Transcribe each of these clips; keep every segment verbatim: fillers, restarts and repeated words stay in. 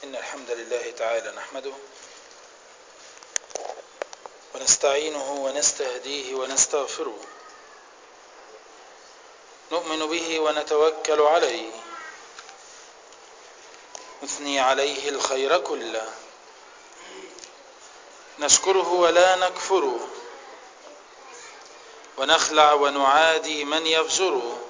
إن الحمد لله تعالى نحمده ونستعينه ونستهديه ونستغفره، نؤمن به ونتوكل عليه، نثني عليه الخير كله، نشكره ولا نكفره، ونخلع ونعادي من يفجره،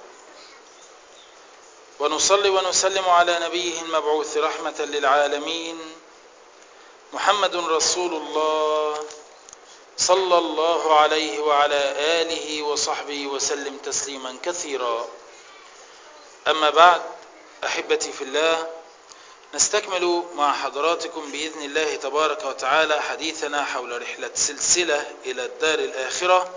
ونصلي ونسلم على نبيه المبعوث رحمة للعالمين محمد رسول الله صلى الله عليه وعلى آله وصحبه وسلم تسليما كثيرا. أما بعد، أحبتي في الله، نستكمل مع حضراتكم بإذن الله تبارك وتعالى حديثنا حول رحلة سلسلة إلى الدار الآخرة،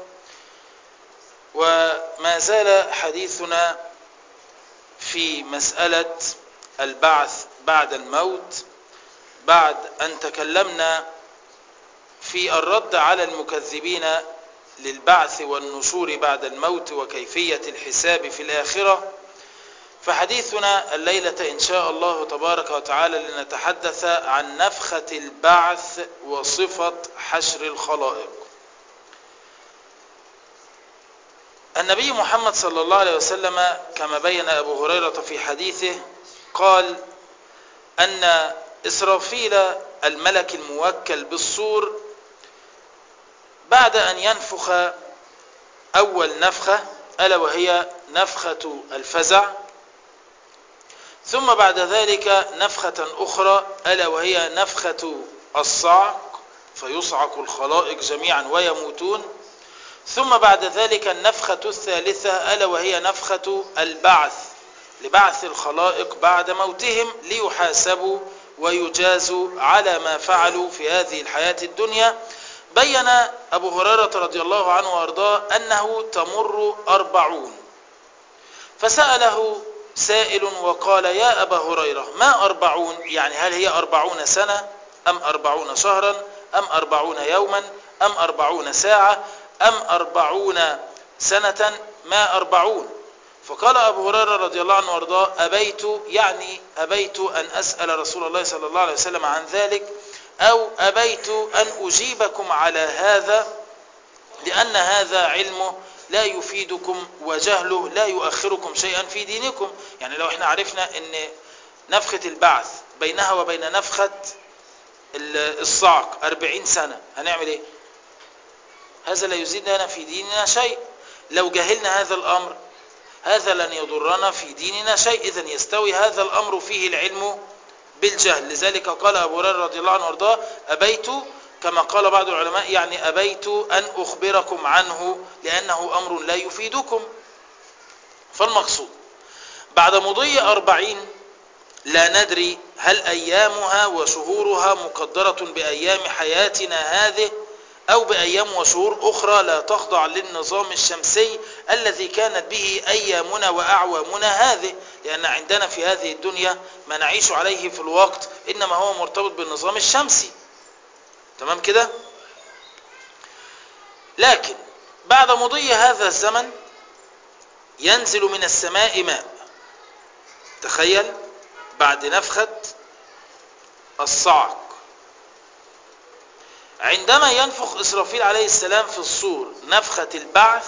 وما زال حديثنا في مسألة البعث بعد الموت، بعد أن تكلمنا في الرد على المكذبين للبعث والنشور بعد الموت وكيفية الحساب في الآخرة. فحديثنا الليلة إن شاء الله تبارك وتعالى لنتحدث عن نفخة البعث وصفة حشر الخلائق. النبي محمد صلى الله عليه وسلم كما بين أبو هريرة في حديثه قال أن إسرافيل الملك الموكل بالصور بعد أن ينفخ أول نفخة ألا وهي نفخة الفزع، ثم بعد ذلك نفخة أخرى ألا وهي نفخة الصعق فيصعق الخلائق جميعا ويموتون، ثم بعد ذلك النفخة الثالثة ألا وهي نفخة البعث لبعث الخلائق بعد موتهم ليحاسبوا ويجازوا على ما فعلوا في هذه الحياة الدنيا. بين أبو هريرة رضي الله عنه وأرضاه أنه تمر أربعون، فسأله سائل وقال: يا أبا هريرة، ما أربعون؟ يعني هل هي أربعون سنة أم أربعون شهرا أم أربعون يوما أم أربعون ساعة أم أربعون سنة؟ ما أربعون؟ فقال أبو هريرة رضي الله عنه وارضاه: أبيت، يعني أبيت أن أسأل رسول الله صلى الله عليه وسلم عن ذلك، أو أبيت أن أجيبكم على هذا، لأن هذا علمه لا يفيدكم وجهله لا يؤخركم شيئا في دينكم. يعني لو احنا عرفنا أن نفخة البعث بينها وبين نفخة الصعق أربعين سنة هنعمل ايه؟ هذا لا يزيد لنا في ديننا شيء. لو جهلنا هذا الأمر هذا لن يضرنا في ديننا شيء. إذن يستوي هذا الأمر فيه العلم بالجهل. لذلك قال أبو هريرة رضي الله عنه وارضاه: أبيت، كما قال بعض العلماء يعني أبيت أن أخبركم عنه لأنه أمر لا يفيدكم. فالمقصود بعد مضي أربعين لا ندري هل أيامها وشهورها مقدرة بأيام حياتنا هذه أو بأيام وشهور أخرى لا تخضع للنظام الشمسي الذي كانت به أيامنا وأعوامنا هذه، لأن عندنا في هذه الدنيا ما نعيش عليه في الوقت إنما هو مرتبط بالنظام الشمسي. تمام كده؟ لكن بعد مضي هذا الزمن ينزل من السماء ماء. تخيل، بعد نفخة الصعق عندما ينفخ إسرافيل عليه السلام في الصور نفخة البعث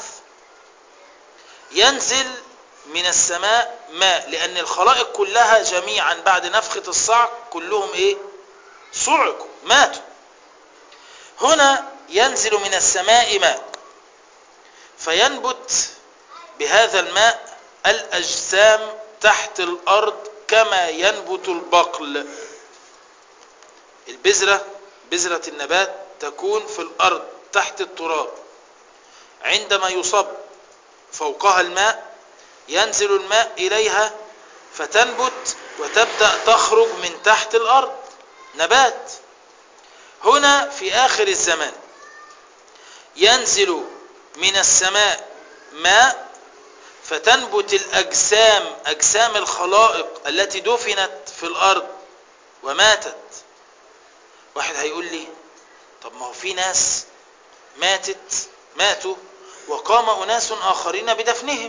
ينزل من السماء ماء، لأن الخلائق كلها جميعا بعد نفخة الصعق كلهم إيه؟ صعقوا، ماتوا. هنا ينزل من السماء ماء فينبت بهذا الماء الأجسام تحت الأرض كما ينبت البقل. البذرة، بذرة النبات تكون في الأرض تحت التراب، عندما يصب فوقها الماء ينزل الماء إليها فتنبت وتبدأ تخرج من تحت الأرض نبات. هنا في آخر الزمان ينزل من السماء ماء فتنبت الأجسام، أجسام الخلائق التي دفنت في الأرض وماتت. واحد هيقول لي: طب ما هو في ناس ماتت ماتوا وقام أناس آخرين بدفنهم،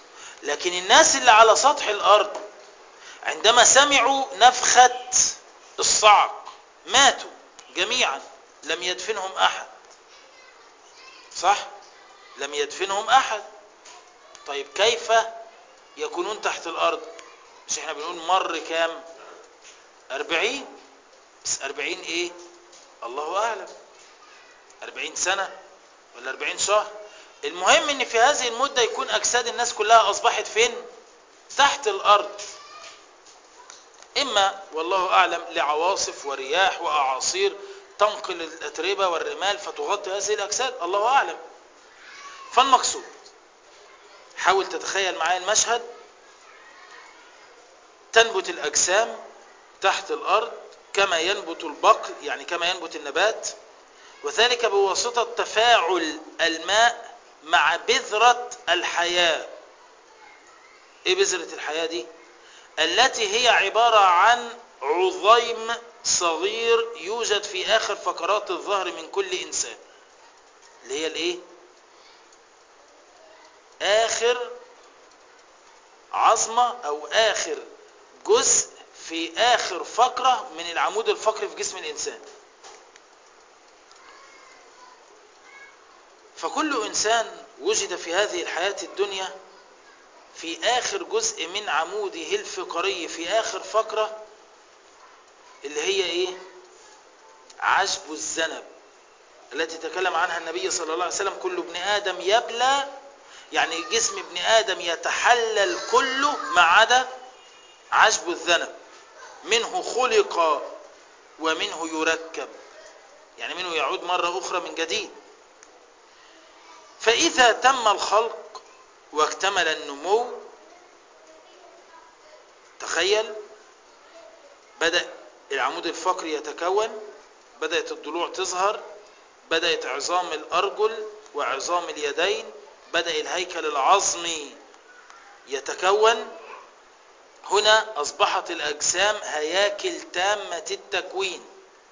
لكن الناس اللي على سطح الأرض عندما سمعوا نفخة الصعق ماتوا جميعا لم يدفنهم أحد، صح؟ لم يدفنهم أحد. طيب كيف يكونون تحت الأرض؟ مش احنا بنقول مر كام؟ أربعين. بس أربعين إيه؟ الله أعلم، أربعين سنة ولا أربعين شهر. المهم ان في هذه المدة يكون أجساد الناس كلها أصبحت فين؟ تحت الأرض، إما والله أعلم لعواصف ورياح وأعاصير تنقل الأتربة والرمال فتغطي هذه الأجساد، الله أعلم. فالمقصود، حاول تتخيل معايا المشهد، تنبت الأجسام تحت الأرض كما ينبت البقل، يعني كما ينبت النبات، وذلك بواسطة تفاعل الماء مع بذرة الحياة. ايه بذرة الحياة دي؟ التي هي عبارة عن عظيم صغير يوجد في آخر فقرات الظهر من كل إنسان، اللي هي الايه؟ آخر عظمة أو آخر جزء في آخر فقرة من العمود الفقري في جسم الإنسان. فكل إنسان وجد في هذه الحياة الدنيا في آخر جزء من عموده الفقري في آخر فقرة، اللي هي إيه؟ عجب الذنب، التي تكلم عنها النبي صلى الله عليه وسلم: كل ابن آدم يبلى، يعني جسم ابن آدم يتحلل كله ما عدا عجب الذنب، منه خلق ومنه يركب، يعني منه يعود مرة أخرى من جديد. فإذا تم الخلق واكتمل النمو، تخيل، بدأ العمود الفقري يتكون، بدأت الضلوع تظهر، بدأت عظام الأرجل وعظام اليدين، بدأ الهيكل العظمي يتكون. هنا أصبحت الأجسام هياكل تامة التكوين،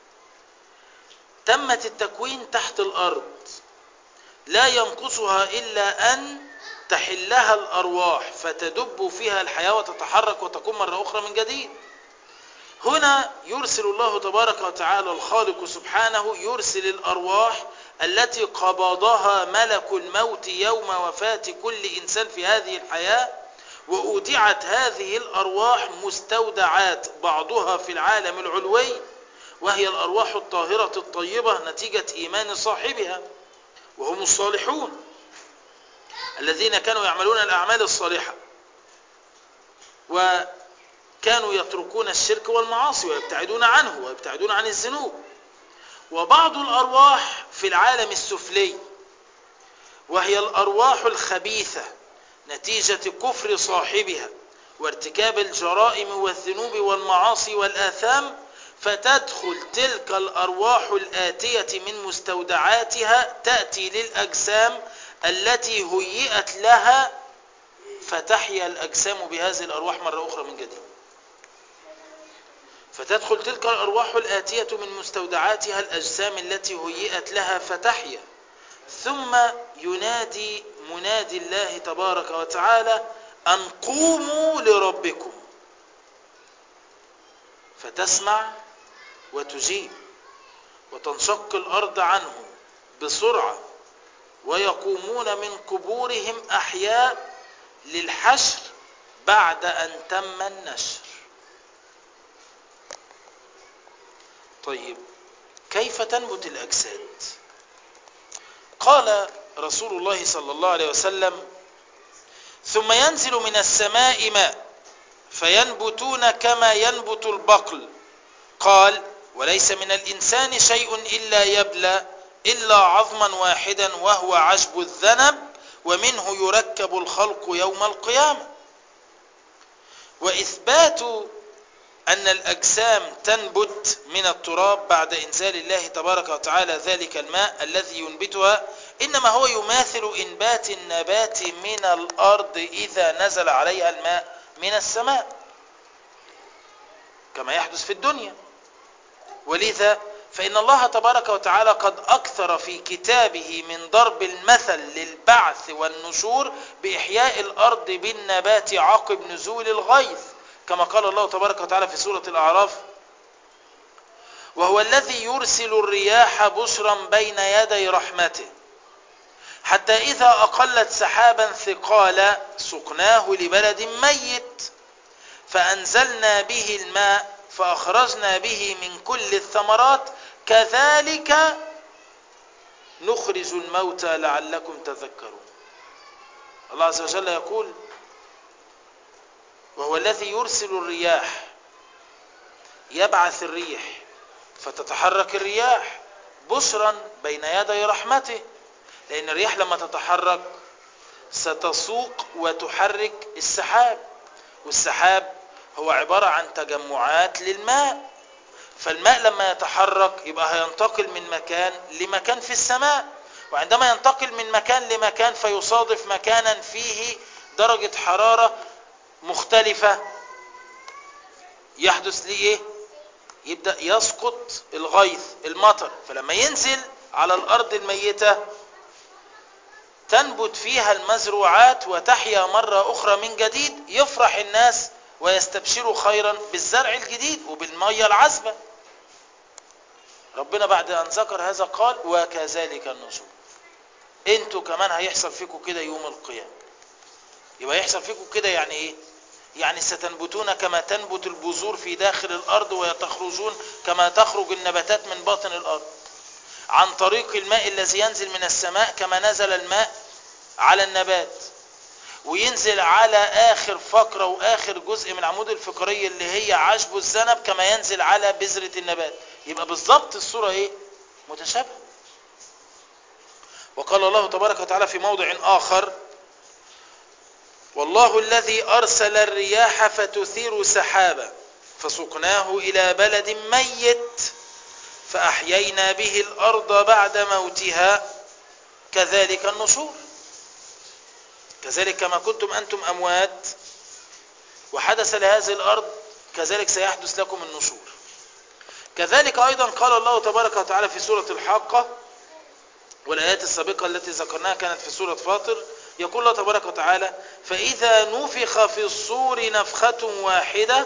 تمت التكوين تحت الأرض، لا ينقصها إلا أن تحلها الأرواح فتدب فيها الحياة وتتحرك وتكون مرة أخرى من جديد. هنا يرسل الله تبارك وتعالى الخالق سبحانه، يرسل الأرواح التي قبضها ملك الموت يوم وفاة كل إنسان في هذه الحياة، وأودعت هذه الأرواح مستودعات، بعضها في العالم العلوي، وهي الأرواح الطاهرة الطيبة نتيجة إيمان صاحبها، وهم الصالحون الذين كانوا يعملون الأعمال الصالحة وكانوا يتركون الشرك والمعاصي ويبتعدون عنه ويبتعدون عن الذنوب. وبعض الأرواح في العالم السفلي، وهي الأرواح الخبيثة نتيجة كفر صاحبها وارتكاب الجرائم والذنوب والمعاصي والآثام، فتدخل تلك الأرواح الآتية من مستودعاتها تأتي للأجسام التي هيئت لها، فتحيا الأجسام بهذه الأرواح مرة أخرى من جديد. فتدخل تلك الأرواح الآتية من مستودعاتها الأجسام التي هيئت لها فتحيا، ثم ينادي منادي الله تبارك وتعالى: أن قوموا لربكم، فتسمع وتجيب، وتنشق الأرض عنهم بسرعة، ويقومون من قبورهم أحياء للحشر بعد أن تم النشر. طيب كيف تنبت الأجساد؟ قال رسول الله صلى الله عليه وسلم: ثم ينزل من السماء ماء فينبتون كما ينبت البقل. قال: وليس من الإنسان شيء إلا يبلى إلا عظما واحدا وهو عجب الذنب، ومنه يركب الخلق يوم القيامة. وإثبات أن الأجسام تنبت من التراب بعد إنزال الله تبارك وتعالى ذلك الماء الذي ينبتها، إنما هو يماثل إنبات النبات من الأرض إذا نزل عليها الماء من السماء كما يحدث في الدنيا. ولذا فإن الله تبارك وتعالى قد أكثر في كتابه من ضرب المثل للبعث والنشور بإحياء الأرض بالنبات عقب نزول الغيث، كما قال الله تبارك وتعالى في سورة الأعراف: وهو الذي يرسل الرياح بشرا بين يدي رحمته حتى إذا أقلت سحابا ثقالا سقناه لبلد ميت فأنزلنا به الماء فأخرجنا به من كل الثمرات كذلك نخرج الموتى لعلكم تذكرون. الله عز وجل يقول وهو الذي يرسل الرياح، يبعث الريح فتتحرك الرياح بشرا بين يدي رحمته، لأن الرياح لما تتحرك ستسوق وتحرك السحاب، والسحاب هو عبارة عن تجمعات للماء، فالماء لما يتحرك يبقى هينتقل من مكان لمكان في السماء، وعندما ينتقل من مكان لمكان فيصادف مكانا فيه درجة حرارة مختلفة يحدث ليه ايه؟ يبدأ يسقط الغيث المطر، فلما ينزل على الأرض الميتة تنبت فيها المزروعات وتحيا مرة أخرى من جديد، يفرح الناس ويستبشروا خيرا بالزرع الجديد وبالمية العذبة. ربنا بعد أن ذكر هذا قال وكذلك النشور، انتوا كمان هيحصل فيكم كده يوم القيامة. يبقى يحصل فيكم كده يعني ايه؟ يعني ستنبتون كما تنبت البذور في داخل الأرض وتخرجون كما تخرج النباتات من باطن الأرض، عن طريق الماء الذي ينزل من السماء كما نزل الماء على النبات وينزل على آخر فقرة وآخر جزء من العمود الفقري اللي هي عشب الذنب كما ينزل على بذرة النبات. يبقى بالضبط الصورة ايه؟ متشابهة. وقال الله تبارك وتعالى في موضع آخر والله الذي أرسل الرياح فتثير سحابا فسقناه إلى بلد ميت فأحيينا به الأرض بعد موتها كذلك النشور. كذلك كما كنتم أنتم أموات وحدث لهذه الأرض كذلك سيحدث لكم النشور. كذلك أيضا قال الله تبارك وتعالى في سورة الحاقة، والآيات السابقة التي ذكرناها كانت في سورة فاطر، يقول الله تبارك وتعالى فإذا نفخ في الصور نفخة واحدة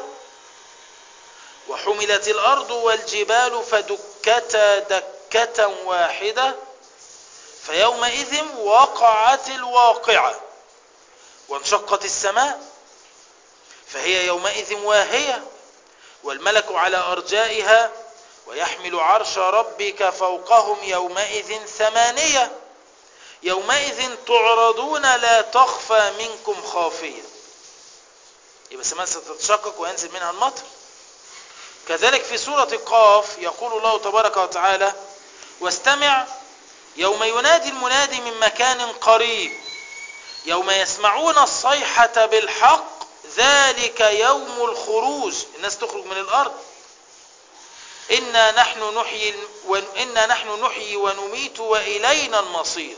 وحملت الأرض والجبال فدكتا دكة واحدة فيومئذ وقعت الواقعة وانشقت السماء فهي يومئذ واهية والملك على أرجائها ويحمل عرش ربك فوقهم يومئذ ثمانية يومئذ تعرضون لا تخفى منكم خافية. يبقى السماء ستتشقق وينزل منها المطر. كذلك في سورة قاف يقول الله تبارك وتعالى واستمع يوم ينادي المنادي من مكان قريب يوم يسمعون الصيحة بالحق ذلك يوم الخروج، الناس تخرج من الأرض. إنا نحن نحيي وإنا نحن نحيي ونميت وإلينا المصير.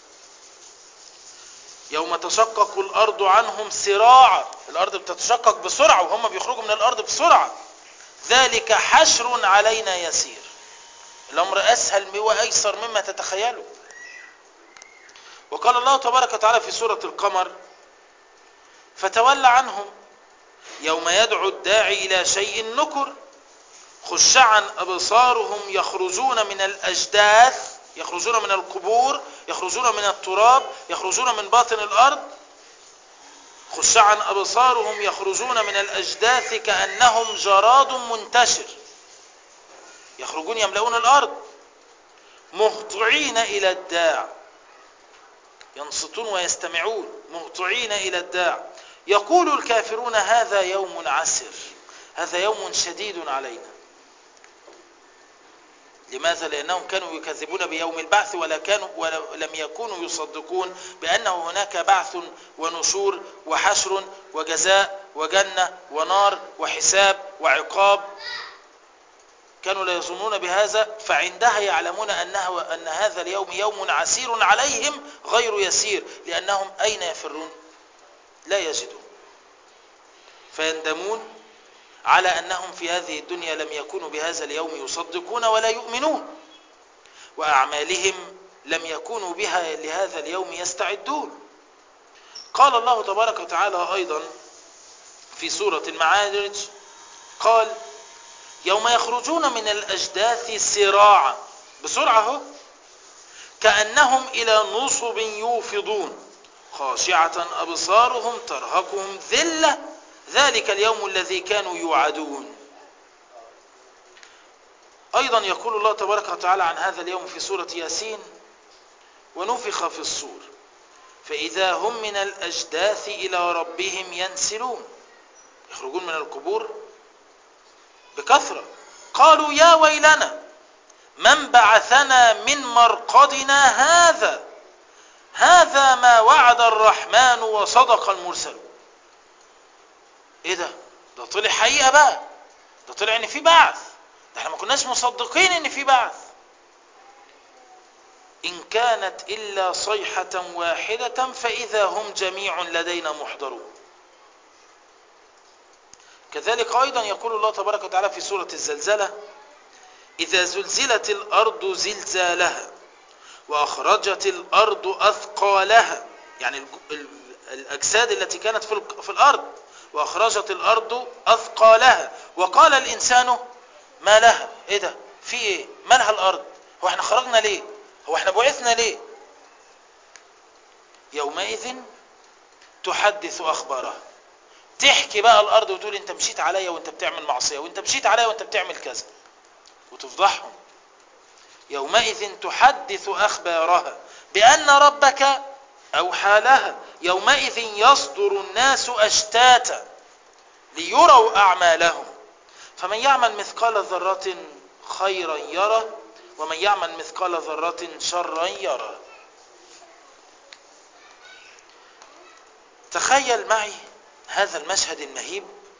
يوم تشقق الأرض عنهم سراعا، الأرض بتتشقق بسرعة وهم بيخرجوا من الأرض بسرعة. ذلك حشر علينا يسير، الأمر أسهل وأيسر مما تتخيلوا. وقال الله تبارك وتعالى في سورة القمر فتول عنهم يوم يدعو الداعي إلى شيء نكر خشعا أبصارهم يخرجون من الأجداث، يخرجون من القبور، يخرجون من التراب، يخرجون من باطن الأرض. خشعا أبصارهم يخرجون من الأجداث كأنهم جراد منتشر، يخرجون يملؤون الأرض مهطعين إلى الداع، ينصتون ويستمعون مهطعين إلى الداع. يقول الكافرون هذا يوم عسر، هذا يوم شديد علينا. لماذا؟ لأنهم كانوا يكذبون بيوم البعث ولا كانوا ولم يكونوا يصدقون بأنه هناك بعث ونشور وحشر وجزاء وجنة ونار وحساب وعقاب. كانوا لا يظنون بهذا، فعندها يعلمون أنه أن هذا اليوم يوم عسير عليهم غير يسير، لأنهم أين يفرون؟ لا يجدون، فيندمون على أنهم في هذه الدنيا لم يكونوا بهذا اليوم يصدقون ولا يؤمنون، وأعمالهم لم يكونوا بها لهذا اليوم يستعدون. قال الله تبارك وتعالى أيضا في سورة المعارج قال يوم يخرجون من الأجداث سراعا، بسرعة اهو، كأنهم إلى نصب يوفضون، خاشعة أبصارهم ترهقهم ذلة، ذلك اليوم الذي كانوا يوعدون. أيضا يقول الله تبارك وتعالى عن هذا اليوم في سورة ياسين: ونفخ في الصور فإذا هم من الأجداث إلى ربهم ينسلون، يخرجون من القبور بكثرة. قالوا يا ويلنا من بعثنا من مرقدنا هذا هذا ما وعد الرحمن وصدق المرسل. ايه ده؟ ده طلع حقيقة بقى، ده طلع ان في بعث، ده احنا ما كناش مصدقين ان في بعث. إن كانت إلا صيحة واحدة فإذا هم جميع لدينا محضرون. كذلك أيضا يقول الله تبارك وتعالى في سورة الزلزلة: إذا زلزلت الأرض زلزالها وأخرجت الأرض أثقالها، يعني الأجساد التي كانت في الأرض، وأخرجت الأرض أثقالها وقال الإنسان ما لها. إيه ده؟ في إيه؟ ما لها الأرض؟ هو احنا خرجنا ليه؟ هو احنا بعثنا ليه؟ يومئذ تحدث أخبارها، تحكي بقى الأرض وتقول انت مشيت عليا وانت بتعمل معصية، وانت مشيت عليا وانت بتعمل كذا، وتفضحهم. يومئذ تحدث أخبارها بأن ربك أوحى لها يومئذ يصدر الناس أشتاتا ليروا أعمالهم فمن يعمل مثقال ذرة خيرا يره ومن يعمل مثقال ذرة شرا يره. تخيل معي هذا المشهد المهيب.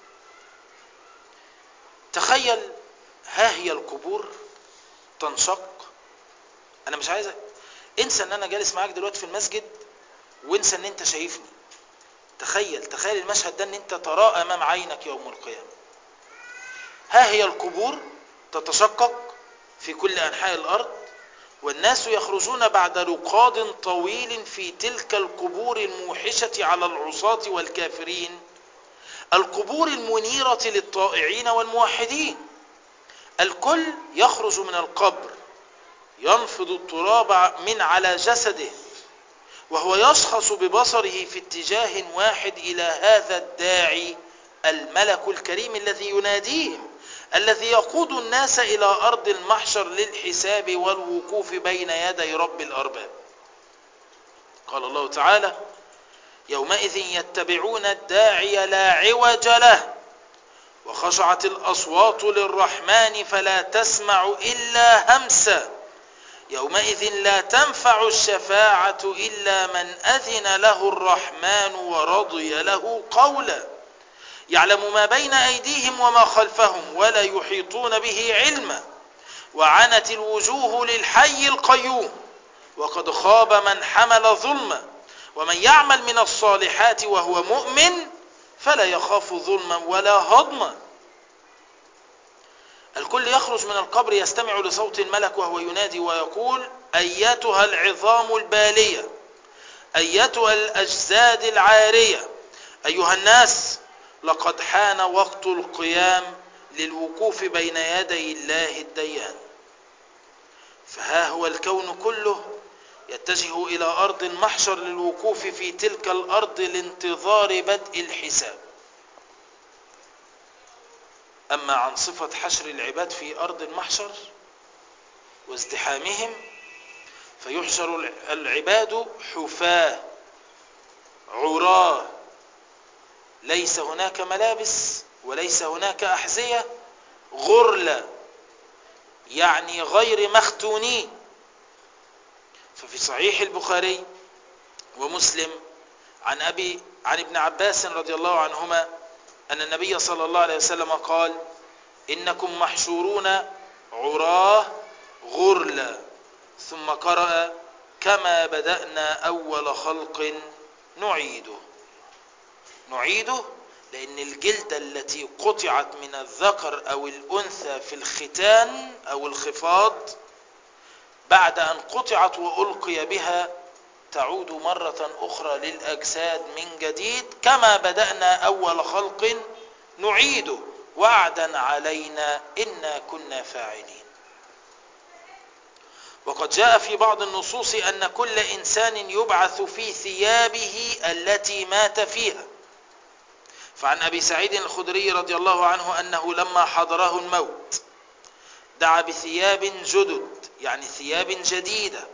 تخيل ها هي القبور تنشق. انا مش عايز انسى ان انا جالس معاك دلوقتي في المسجد، وانسى ان انت شايفني. تخيل تخيل المشهد ده، ان انت تراه امام عينك يوم القيامة. ها هي القبور تتشقق في كل انحاء الارض، والناس يخرجون بعد رقاد طويل في تلك القبور الموحشة على العصاة والكافرين، القبور المنيرة للطائعين والموحدين. الكل يخرج من القبر ينفض التراب من على جسده وهو يشخص ببصره في اتجاه واحد إلى هذا الداعي الملك الكريم الذي يناديهم، الذي يقود الناس إلى أرض المحشر للحساب والوقوف بين يدي رب الأرباب. قال الله تعالى: يومئذ يتبعون الداعي لا عوج له وخشعت الأصوات للرحمن فلا تسمع إلا همسا يومئذ لا تنفع الشفاعة إلا من أذن له الرحمن ورضي له قولا يعلم ما بين أيديهم وما خلفهم ولا يحيطون به علما وعنت الوجوه للحي القيوم وقد خاب من حمل ظلما ومن يعمل من الصالحات وهو مؤمن فلا يخاف ظلما ولا هضما. الكل يخرج من القبر يستمع لصوت الملك وهو ينادي ويقول: أيتها العظام البالية، أيتها الأجساد العارية، أيها الناس، لقد حان وقت القيام للوقوف بين يدي الله الديان. فها هو الكون كله يتجه إلى أرض المحشر للوقوف في تلك الأرض لانتظار بدء الحساب. أما عن صفة حشر العباد في أرض المحشر وازدحامهم، فيحشر العباد حفاة عراة، ليس هناك ملابس وليس هناك أحذية، غرلة يعني غير مختونين. ففي صحيح البخاري ومسلم عن أبي عن ابن عباس رضي الله عنهما أن النبي صلى الله عليه وسلم قال: إنكم محشورون عراه غرلا، ثم قرأ: كما بدأنا أول خلق نعيده. نعيده لأن الجلدة التي قطعت من الذكر أو الأنثى في الختان أو الخفاض بعد أن قطعت وألقي بها تعود مرة أخرى للأجساد من جديد، كما بدأنا أول خلق نعيده. وعدا علينا إنا كنا فاعلين. وقد جاء في بعض النصوص أن كل إنسان يبعث في ثيابه التي مات فيها. فعن أبي سعيد الخدري رضي الله عنه أنه لما حضره الموت دعا بثياب جدد، يعني ثياب جديدة،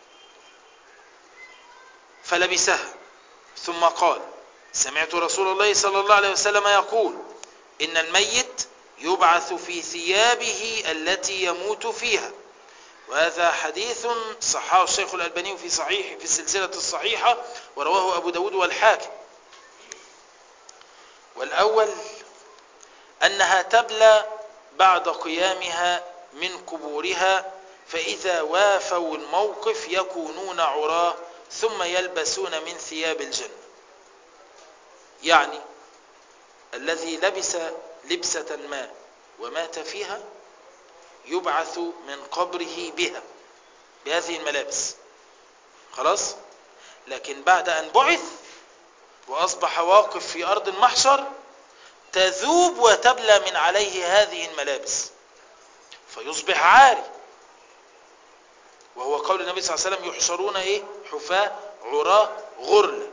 فلبسها ثم قال: سمعت رسول الله صلى الله عليه وسلم يقول: إن الميت يبعث في ثيابه التي يموت فيها. وهذا حديث صححه الشيخ الألباني في صحيح في السلسلة الصحيحة، ورواه أبو داود والحاكم. والأول أنها تبلى بعد قيامها من قبورها، فإذا وافوا الموقف يكونون عراه ثم يلبسون من ثياب الجنة. يعني الذي لبس لبسة ما ومات فيها يبعث من قبره بها، بهذه الملابس، خلاص. لكن بعد أن بعث وأصبح واقف في أرض المحشر تذوب وتبلى من عليه هذه الملابس فيصبح عاري، وهو قول النبي صلى الله عليه وسلم: يحشرون إيه؟ حفاة عراة غرلا.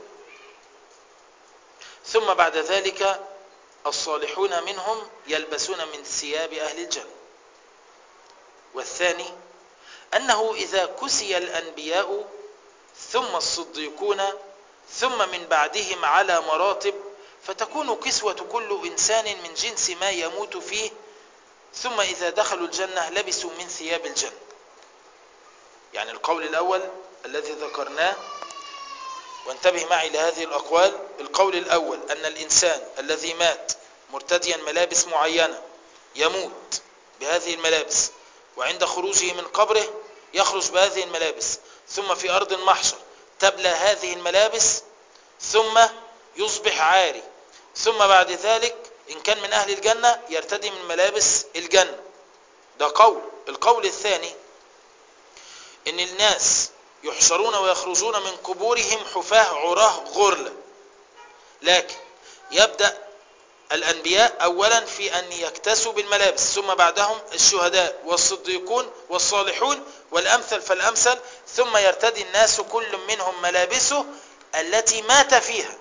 ثم بعد ذلك الصالحون منهم يلبسون من ثياب أهل الجنة. والثاني أنه إذا كسي الأنبياء ثم الصديقون ثم من بعدهم على مراتب، فتكون كسوة كل إنسان من جنس ما يموت فيه، ثم إذا دخلوا الجنة لبسوا من ثياب الجنة. يعني القول الأول الذي ذكرناه، وانتبه معي لهذه الأقوال. القول الأول أن الإنسان الذي مات مرتديا ملابس معينة يموت بهذه الملابس، وعند خروجه من قبره يخرج بهذه الملابس، ثم في أرض المحشر تبلى هذه الملابس ثم يصبح عاري، ثم بعد ذلك إن كان من أهل الجنة يرتدي من ملابس الجنة. ده قول. القول الثاني إن الناس يحشرون ويخرجون من قبورهم حفاة عراه غرلا، لكن يبدأ الأنبياء أولا في أن يكتسوا بالملابس، ثم بعدهم الشهداء والصديقون والصالحون والأمثل فالأمثل، ثم يرتدي الناس كل منهم ملابسه التي مات فيها،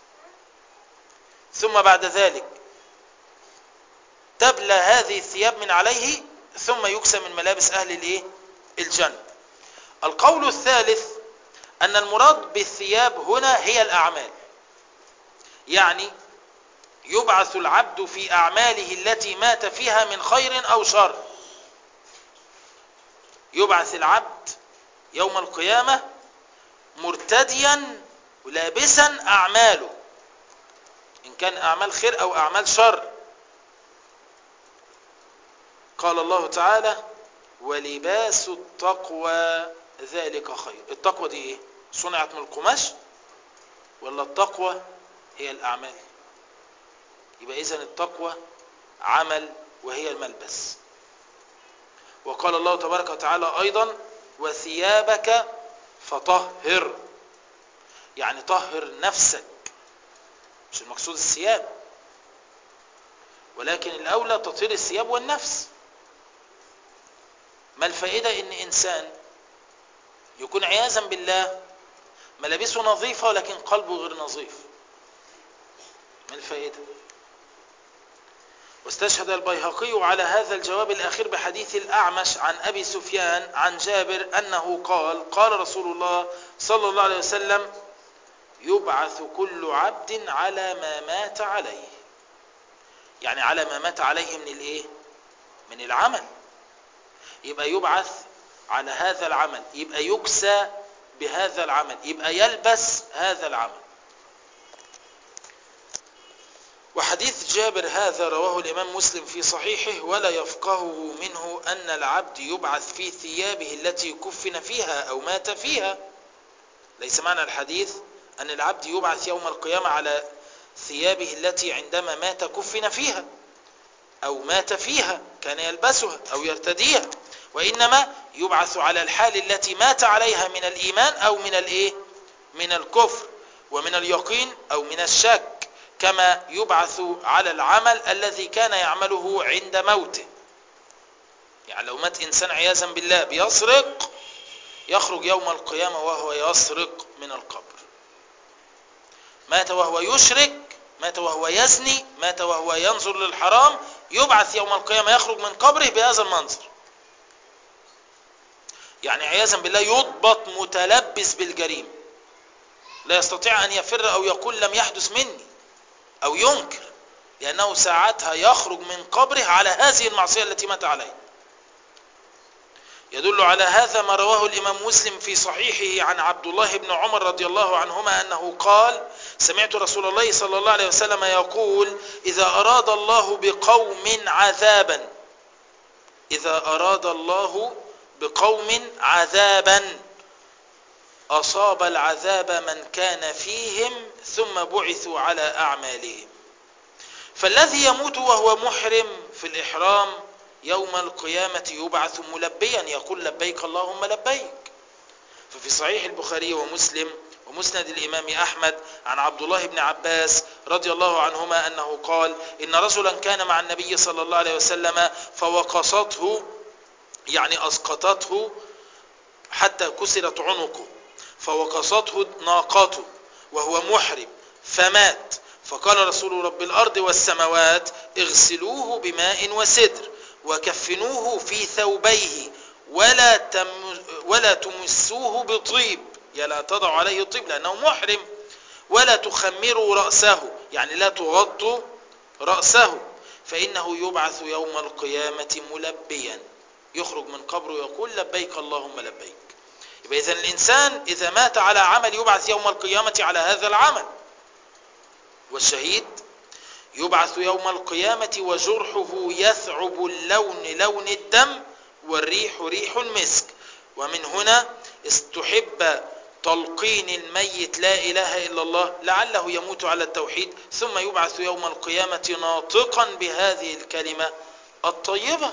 ثم بعد ذلك تبلى هذه الثياب من عليه ثم يكسى من ملابس أهل الإيه؟ الجنة. القول الثالث أن المراد بالثياب هنا هي الأعمال، يعني يبعث العبد في أعماله التي مات فيها من خير أو شر. يبعث العبد يوم القيامة مرتديا ولابسا أعماله، إن كان أعمال خير أو أعمال شر. قال الله تعالى: ولباس التقوى ذلك خير. التقوى دي إيه؟ صنعت من القماش ولا التقوى هي الأعمال؟ يبقى إذن التقوى عمل وهي الملبس. وقال الله تبارك وتعالى أيضا: وثيابك فطهر، يعني طهر نفسك، مش المقصود الثياب، ولكن الأولى تطهير الثياب والنفس. ما الفائدة إن إنسان يكون عياذا بالله ملابسه نظيفة ولكن قلبه غير نظيف؟ ما الفائدة؟ واستشهد البيهقي على هذا الجواب الأخير بحديث الأعمش عن أبي سفيان عن جابر أنه قال: قال رسول الله صلى الله عليه وسلم: يبعث كل عبد على ما مات عليه، يعني على ما مات عليه من الإيه؟ من العمل. يبقى يبعث على هذا العمل، يبقى يكسى بهذا العمل، يبقى يلبس هذا العمل. وحديث جابر هذا رواه الإمام مسلم في صحيحه: ولا يفقهه منه أن العبد يبعث في ثيابه التي كفن فيها أو مات فيها. ليس معنى الحديث أن العبد يبعث يوم القيامة على ثيابه التي عندما مات كفن فيها أو مات فيها كان يلبسها أو يرتديها، وإنما يبعث على الحال التي مات عليها من الإيمان أو من الإيه؟ من الكفر، ومن اليقين أو من الشك، كما يبعث على العمل الذي كان يعمله عند موته. يعني لو مات إنسان عياذا بالله بيسرق، يخرج يوم القيامة وهو يسرق من القبر. مات وهو يشرك، مات وهو يزني، مات وهو ينظر للحرام، يبعث يوم القيامة يخرج من قبره بهذا المنظر. يعني عياذا بالله يضبط متلبس بالجريمة، لا يستطيع أن يفر أو يقول لم يحدث مني أو ينكر، لأنه ساعتها يخرج من قبره على هذه المعصية التي مات عليها. يدل على هذا ما رواه الإمام مسلم في صحيحه عن عبد الله بن عمر رضي الله عنهما أنه قال: سمعت رسول الله صلى الله عليه وسلم يقول: إذا أراد الله بقوم عذابا إذا أراد الله بقوم عذابا أصاب العذاب من كان فيهم ثم بعثوا على أعمالهم. فالذي يموت وهو محرم في الإحرام يوم القيامة يبعث ملبيا يقول: لبيك اللهم لبيك. ففي صحيح البخاري ومسلم ومسند الإمام أحمد عن عبد الله بن عباس رضي الله عنهما أنه قال: إن رجلا كان مع النبي صلى الله عليه وسلم فوقصته، يعني أسقطته حتى كسرت عنقه، فوقصته ناقته وهو محرم فمات. فقال رسول رب الأرض والسماوات: اغسلوه بماء وسدر وكفنوه في ثوبيه ولا تم ولا تمسوه بطيب، يا لا تضع عليه طيب لأنه محرم، ولا تخمروا رأسه، يعني لا تغطوا رأسه، فإنه يبعث يوم القيامة ملبيا، يخرج من قبره يقول: لبيك اللهم لبيك. يبقى إذن الإنسان إذا مات على عمل يبعث يوم القيامة على هذا العمل. والشهيد يبعث يوم القيامة وجرحه يثعب اللون لون الدم والريح ريح المسك. ومن هنا استحب تلقين الميت لا إله إلا الله لعله يموت على التوحيد، ثم يبعث يوم القيامة ناطقا بهذه الكلمة الطيبة.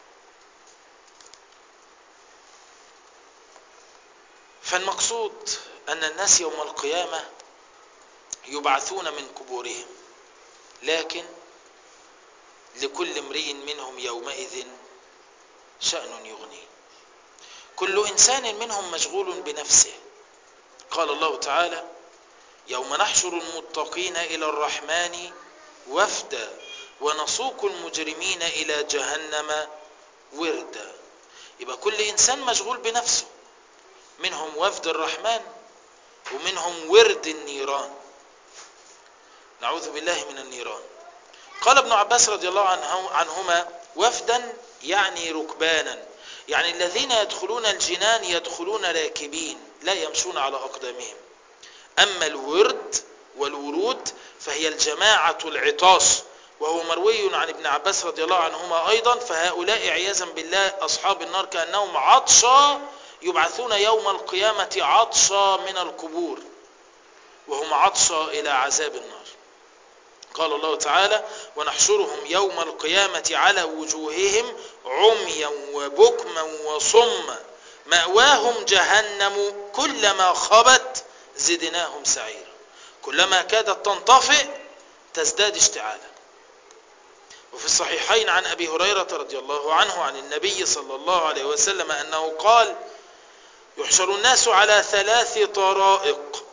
فالمقصود أن الناس يوم القيامة يبعثون من قبورهم، لكن لكل امرئ منهم يومئذ شأن يغنيه. كل إنسان منهم مشغول بنفسه. قال الله تعالى: يوم نحشر المتقين إلى الرحمن وفدا ونسوق المجرمين إلى جهنم وردا. يبقى كل إنسان مشغول بنفسه، منهم وفد الرحمن ومنهم ورد النيران، نعوذ بالله من النيران. قال ابن عباس رضي الله عنهما: وفدا يعني ركبانا، يعني الذين يدخلون الجنان يدخلون راكبين لا يمشون على أقدامهم. أما الورد والورود فهي الجماعة العطاش، وهو مروي عن ابن عباس رضي الله عنهما أيضا. فهؤلاء عياذا بالله أصحاب النار كأنهم عطشا يبعثون يوم القيامة عطشا من القبور، وهم عطشا إلى عذاب النار. قال الله تعالى: ونحشرهم يوم القيامة على وجوههم عميا وبكما وصما مأواهم جهنم كلما خبت زدناهم سعيرا. كلما كادت تنطفئ تزداد اشتعالا. وفي الصحيحين عن أبي هريرة رضي الله عنه عن النبي صلى الله عليه وسلم أنه قال: يحشر الناس على ثلاث طرائق: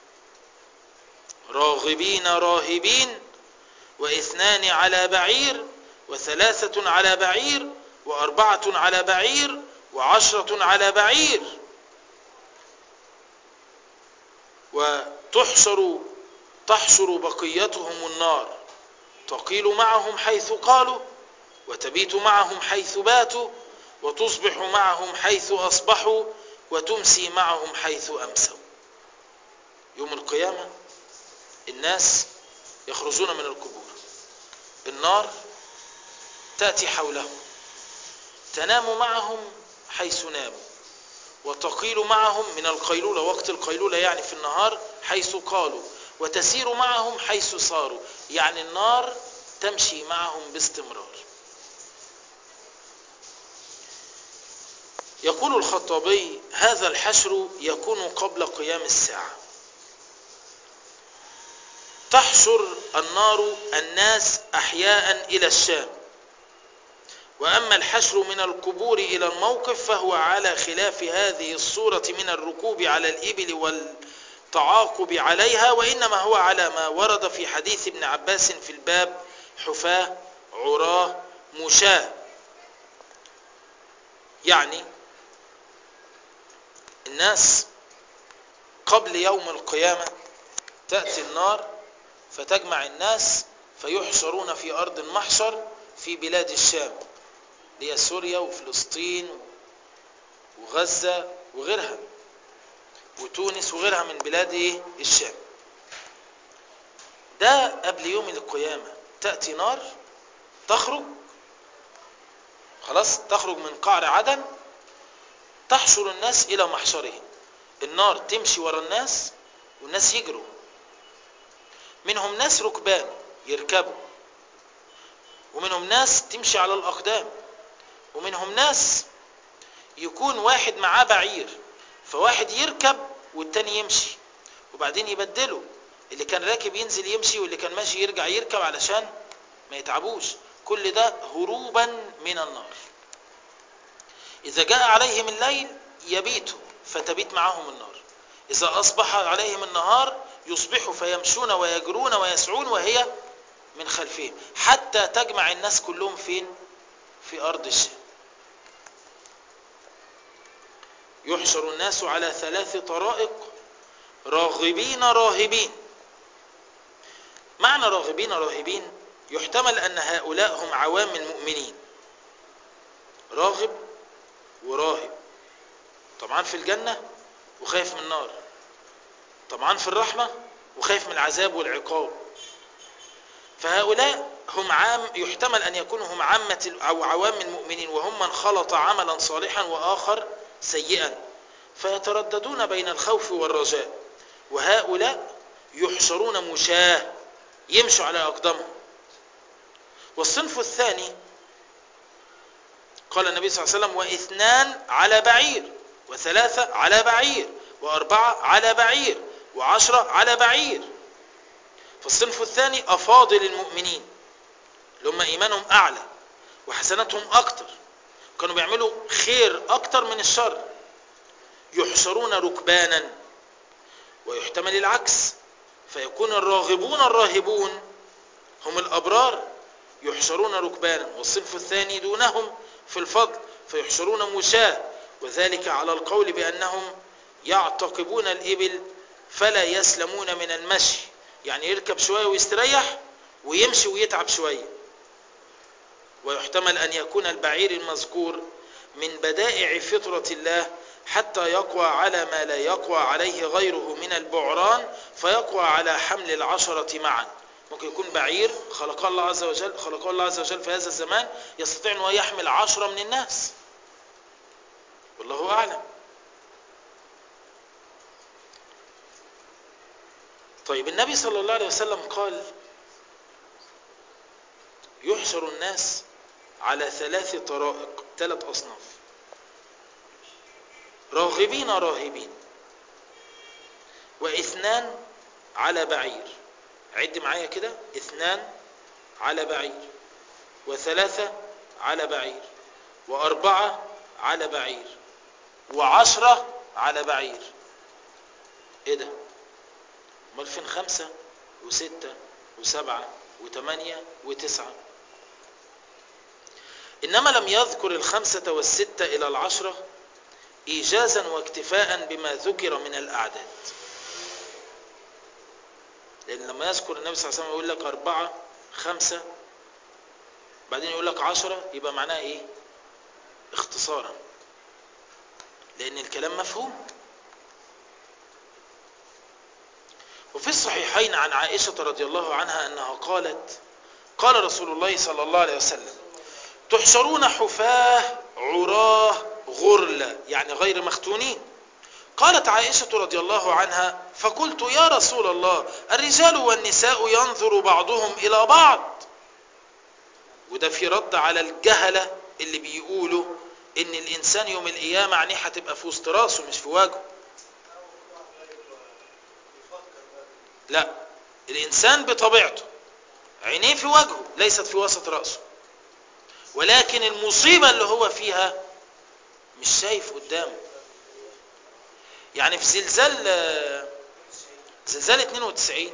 راغبين راهبين، واثنان على بعير، وثلاثة على بعير، وأربعة على بعير، وعشرة على بعير. وتحشر تحشر بقيتهم النار، تقيل معهم حيث قالوا، وتبيت معهم حيث باتوا، وتصبح معهم حيث أصبحوا، وتمسي معهم حيث أمسوا. يوم القيامة الناس يخرجون من القبور، النار تأتي حولهم، تنام معهم حيث ناموا، وتقيل معهم من القيلولة، وقت القيلولة يعني في النهار، حيث قالوا، وتسير معهم حيث صاروا، يعني النار تمشي معهم باستمرار. يقول الخطابي: هذا الحشر يكون قبل قيام الساعة، تحشر النار الناس أحياء إلى الشام. وأما الحشر من القبور إلى الموقف فهو على خلاف هذه الصورة من الركوب على الإبل والتعاقب عليها، وإنما هو على ما ورد في حديث ابن عباس في الباب: حفاة عراه مشاة. يعني الناس قبل يوم القيامة تأتي النار فتجمع الناس فيحشرون في أرض المحشر في بلاد الشام، هي سوريا وفلسطين وغزة وغيرها وتونس وغيرها من بلاد الشام. ده قبل يوم القيامة. تأتي نار تخرج، خلاص تخرج من قعر عدن، تحشر الناس إلى محشرهم. النار تمشي ورا الناس والناس يجروا، منهم ناس ركبان يركبوا، ومنهم ناس تمشي على الأقدام، ومنهم ناس يكون واحد معاه بعير فواحد يركب والتاني يمشي، وبعدين يبدله، اللي كان راكب ينزل يمشي واللي كان ماشي يرجع يركب علشان ما يتعبوش. كل ده هروبا من النار. إذا جاء عليهم الليل يبيتوا فتبيت معهم النار، إذا أصبح عليهم النهار يصبحوا فيمشون ويجرون ويسعون وهي من خلفهم، حتى تجمع الناس كلهم فين؟ في أرض الشام. يحشر الناس على ثلاث طرائق: راغبين راهبين. معنى راغبين راهبين يحتمل أن هؤلاء هم عوام المؤمنين، راغب وراهب، طبعا في الجنة وخايف من النار، طبعا في الرحمة وخايف من العذاب والعقاب. فهؤلاء هم عام، يحتمل أن يكونوا هم عامة أو عوام المؤمنين، وهم من خلط عملا صالحا وآخر سيئا، فيترددون بين الخوف والرجاء. وهؤلاء يحشرون مشاة يمشوا على أقدامهم. والصنف الثاني قال النبي صلى الله عليه وسلم: واثنان على بعير، وثلاثة على بعير، وأربعة على بعير، وعشرة على بعير. فالصنف الثاني أفاضل المؤمنين اللي هم إيمانهم أعلى وحسناتهم أكتر، كانوا بيعملوا خير أكتر من الشر. يحشرون ركبانا. ويحتمل العكس، فيكون الراغبون الراهبون هم الأبرار يحشرون ركبانا، والصنف الثاني دونهم في الفضل فيحشرون مشاة، وذلك على القول بأنهم يعتقبون الإبل فلا يسلمون من المشي، يعني يركب شوية ويستريح ويمشي ويتعب شوية. ويحتمل أن يكون البعير المذكور من بدائع فطرة الله حتى يقوى على ما لا يقوى عليه غيره من البعران، فيقوى على حمل العشرة معا. ممكن يكون بعير خلقه الله عز وجل خلقه الله عز وجل في هذا الزمان يستطيع أن يحمل عشرة من الناس، والله أعلم. طيب النبي صلى الله عليه وسلم قال: يحشر الناس على ثلاث طرائق، ثلاث أصناف: راغبين راهبين، واثنان على بعير، عد معايا كده: اثنان على بعير، وثلاثة على بعير، وأربعة على بعير، وعشرة على بعير. ايه ده؟ امال فين خمسة وستة وسبعة وثمانية وتسعة؟ إنما لم يذكر الخمسة والستة إلى العشرة إيجازا واكتفاء بما ذكر من الأعداد، لأن لما يذكر النبي صلى الله عليه وسلم يقول لك أربعة خمسة بعدين يقول لك عشرة، يبقى معناه إيه؟ اختصارا، لأن الكلام مفهوم. وفي الصحيحين عن عائشة رضي الله عنها أنها قالت: قال رسول الله صلى الله عليه وسلم: تحشرون حفاة عراه غرلا، يعني غير مختونين. قالت عائشة رضي الله عنها: فقلت يا رسول الله الرجال والنساء ينظر بعضهم إلى بعض. وده في رد على الجهلة اللي بيقولوا إن الإنسان يوم القيامة عينيه هتبقى في وسط راسه مش في وجهه. لا، الإنسان بطبيعته عينيه في وجهه ليست في وسط رأسه، ولكن المصيبة اللي هو فيها مش شايف قدامه. يعني في زلزال زلزال اتنين وتسعين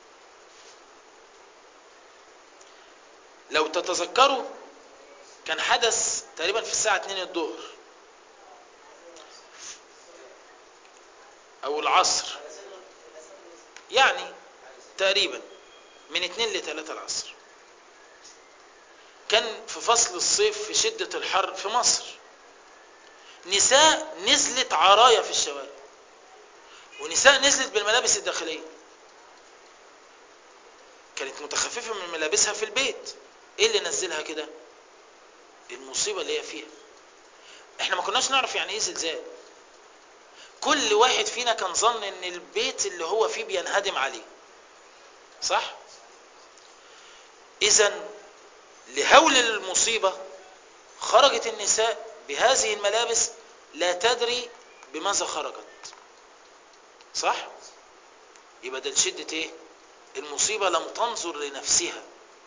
لو تتذكروا كان حدث تقريبا في الساعة اتنين الظهر او العصر، يعني تقريبا من اتنين لتلاتة العصر. كان في فصل الصيف في شدة الحر في مصر. نساء نزلت عرايا في الشوارع، ونساء نزلت بالملابس الداخلية، كانت متخففة من ملابسها في البيت. ايه اللي نزلها كده؟ المصيبة اللي هي فيها. احنا ما كناش نعرف يعني ايه زلزال. كل واحد فينا كان ظن ان البيت اللي هو فيه بينهدم عليه، صح؟ اذن لهول المصيبة خرجت النساء بهذه الملابس لا تدري بماذا خرجت، صح؟ يبقى ده لشدة ايه؟ المصيبة لم تنظر لنفسها.